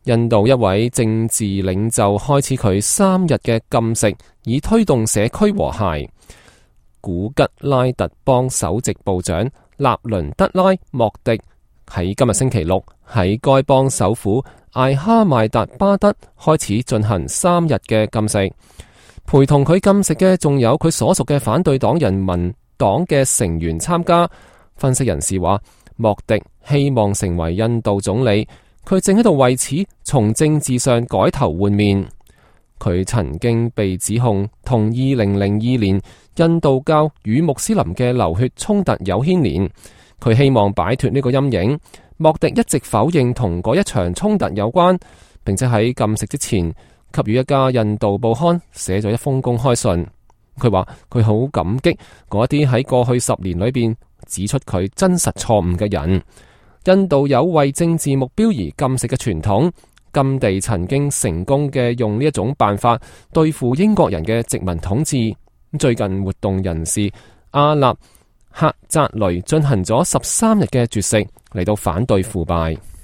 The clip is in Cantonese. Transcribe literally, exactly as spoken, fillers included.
印度一位政治領袖開始佢三日嘅禁食，以推動社區和諧。古吉拉特邦首席部長納倫德拉莫迪喺今日星期六喺該邦首府艾哈邁達巴德開始進行三日嘅禁食。陪同佢禁食嘅仲有佢所屬嘅反對黨人民黨嘅成員參加。分析人士話，莫迪希望成為印度總理，佢正喺度為此從政治上改頭換面。佢曾經被指控同二零零二年印度教與穆斯林嘅流血衝突有牽連，佢希望擺脫呢個陰影。莫迪一直否認同嗰一場衝突有關，並且喺禁食之前給予一家印度報刊寫咗一封公開信。佢話佢好感激嗰啲喺過去十年裏邊指出佢真實錯誤嘅人。印度有為政治目標而禁食嘅傳統，甘地曾經成功嘅用呢一種辦法對付英國人嘅殖民統治。最近活動人士阿納克扎雷進行咗十三日嘅絕食嚟到反對腐敗。